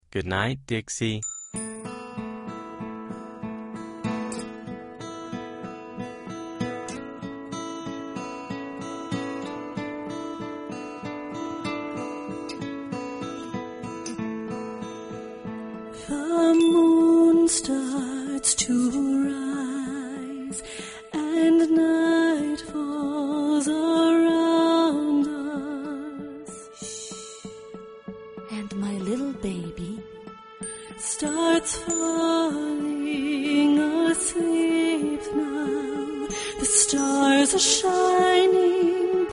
Good night, Dixie. The moon starts to rise and night falls around us. And my little baby starts falling asleep now. The stars are shining